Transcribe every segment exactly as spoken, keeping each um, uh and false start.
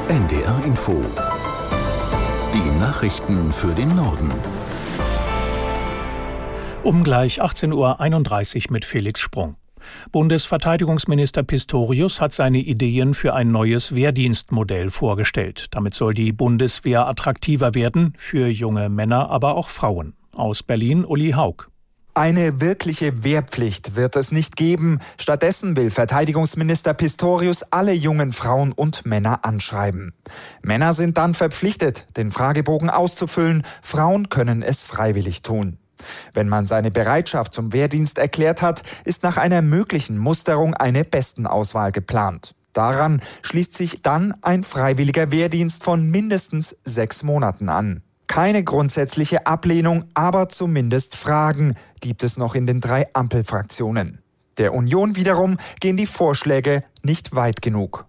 N D R Info. Die Nachrichten für den Norden. Um gleich achtzehn Uhr einunddreißig mit Felix Sprung. Bundesverteidigungsminister Pistorius hat seine Ideen für ein neues Wehrdienstmodell vorgestellt. Damit soll die Bundeswehr attraktiver werden, für junge Männer, aber auch Frauen. Aus Berlin Uli Haug. Eine wirkliche Wehrpflicht wird es nicht geben. Stattdessen will Verteidigungsminister Pistorius alle jungen Frauen und Männer anschreiben. Männer sind dann verpflichtet, den Fragebogen auszufüllen. Frauen können es freiwillig tun. Wenn man seine Bereitschaft zum Wehrdienst erklärt hat, ist nach einer möglichen Musterung eine Bestenauswahl geplant. Daran schließt sich dann ein freiwilliger Wehrdienst von mindestens sechs Monaten an. Keine grundsätzliche Ablehnung, aber zumindest Fragen gibt es noch in den drei Ampelfraktionen. Der Union wiederum gehen die Vorschläge nicht weit genug.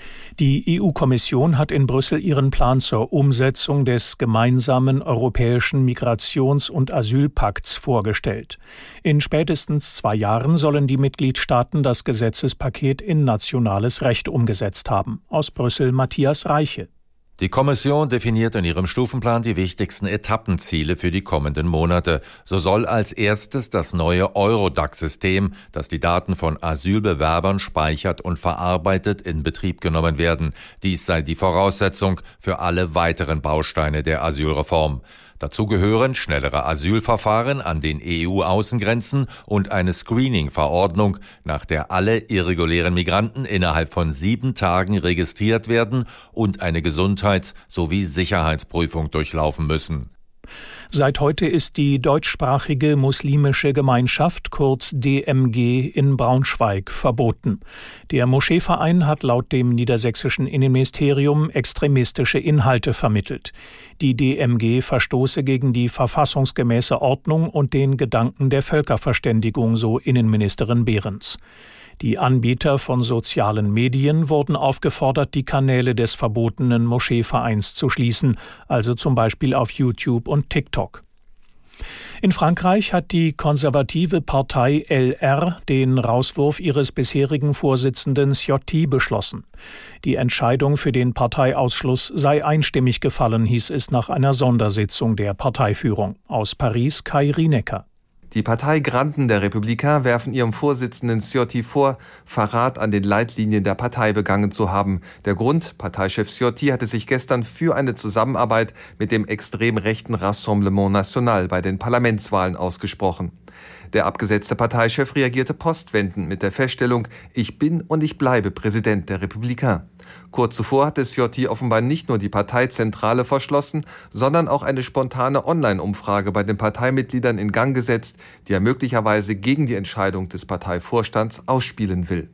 Die E U-Kommission hat in Brüssel ihren Plan zur Umsetzung des gemeinsamen europäischen Migrations- und Asylpakts vorgestellt. In spätestens zwei Jahren sollen die Mitgliedstaaten das Gesetzespaket in nationales Recht umgesetzt haben. Aus Brüssel Matthias Reiche. Die Kommission definiert in ihrem Stufenplan die wichtigsten Etappenziele für die kommenden Monate. So soll als erstes das neue Eurodac-System, das die Daten von Asylbewerbern speichert und verarbeitet, in Betrieb genommen werden. Dies sei die Voraussetzung für alle weiteren Bausteine der Asylreform. Dazu gehören schnellere Asylverfahren an den E U-Außengrenzen und eine Screening-Verordnung, nach der alle irregulären Migranten innerhalb von sieben Tagen registriert werden und eine Gesundheits- sowie Sicherheitsprüfung durchlaufen müssen. Seit heute ist die deutschsprachige muslimische Gemeinschaft, kurz D M G, in Braunschweig verboten. Der Moscheeverein hat laut dem niedersächsischen Innenministerium extremistische Inhalte vermittelt. Die D M G verstoße gegen die verfassungsgemäße Ordnung und den Gedanken der Völkerverständigung, so Innenministerin Behrens. Die Anbieter von sozialen Medien wurden aufgefordert, die Kanäle des verbotenen Moscheevereins zu schließen, also zum Beispiel auf YouTube und TikTok. In Frankreich hat die konservative Partei L R den Rauswurf ihres bisherigen Vorsitzenden Ciotti beschlossen. Die Entscheidung für den Parteiausschluss sei einstimmig gefallen, hieß es nach einer Sondersitzung der Parteiführung. Aus Paris Kai Rienecker. Die Parteigranden der Republikaner werfen ihrem Vorsitzenden Ciotti vor, Verrat an den Leitlinien der Partei begangen zu haben. Der Grund: Parteichef Ciotti hatte sich gestern für eine Zusammenarbeit mit dem extrem rechten Rassemblement National bei den Parlamentswahlen ausgesprochen. Der abgesetzte Parteichef reagierte postwendend mit der Feststellung: Ich bin und ich bleibe Präsident der Republikaner. Kurz zuvor hatte Ciotti offenbar nicht nur die Parteizentrale verschlossen, sondern auch eine spontane Online-Umfrage bei den Parteimitgliedern in Gang gesetzt, die er möglicherweise gegen die Entscheidung des Parteivorstands ausspielen will.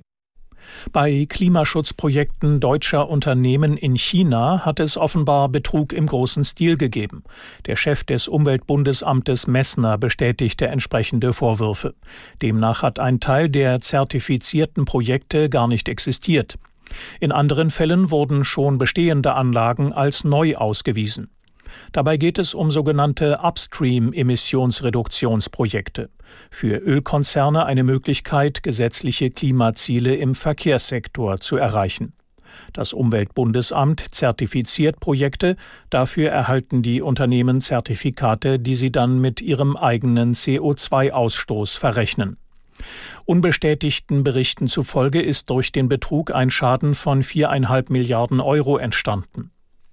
Bei Klimaschutzprojekten deutscher Unternehmen in China hat es offenbar Betrug im großen Stil gegeben. Der Chef des Umweltbundesamtes Messner bestätigte entsprechende Vorwürfe. Demnach hat ein Teil der zertifizierten Projekte gar nicht existiert. In anderen Fällen wurden schon bestehende Anlagen als neu ausgewiesen. Dabei geht es um sogenannte Upstream-Emissionsreduktionsprojekte. Für Ölkonzerne eine Möglichkeit, gesetzliche Klimaziele im Verkehrssektor zu erreichen. Das Umweltbundesamt zertifiziert Projekte, dafür erhalten die Unternehmen Zertifikate, die sie dann mit ihrem eigenen C O zwei Ausstoß verrechnen. Unbestätigten Berichten zufolge ist durch den Betrug ein Schaden von viereinhalb Milliarden Euro entstanden.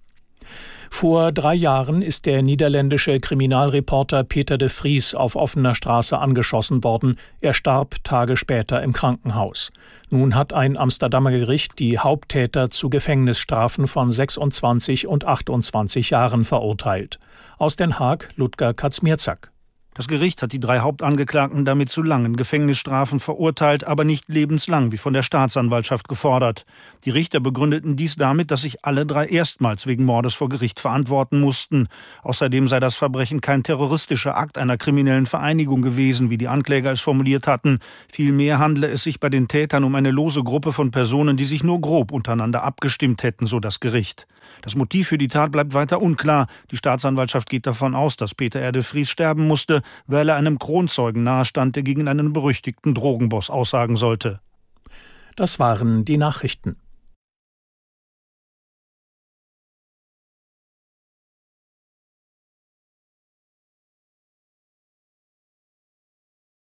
Vor drei Jahren ist der niederländische Kriminalreporter Peter de Vries auf offener Straße angeschossen worden. Er starb Tage später im Krankenhaus. Nun hat ein Amsterdamer Gericht die Haupttäter zu Gefängnisstrafen von sechsundzwanzig und achtundzwanzig Jahren verurteilt. Aus Den Haag Ludger Kaczmierczak. Das Gericht hat die drei Hauptangeklagten damit zu langen Gefängnisstrafen verurteilt, aber nicht lebenslang, wie von der Staatsanwaltschaft gefordert. Die Richter begründeten dies damit, dass sich alle drei erstmals wegen Mordes vor Gericht verantworten mussten. Außerdem sei das Verbrechen kein terroristischer Akt einer kriminellen Vereinigung gewesen, wie die Ankläger es formuliert hatten. Vielmehr handle es sich bei den Tätern um eine lose Gruppe von Personen, die sich nur grob untereinander abgestimmt hätten, so das Gericht. Das Motiv für die Tat bleibt weiter unklar. Die Staatsanwaltschaft geht davon aus, dass Peter R. de Vries sterben musste, weil er einem Kronzeugen nahestand, der gegen einen berüchtigten Drogenboss aussagen sollte. Das waren die Nachrichten.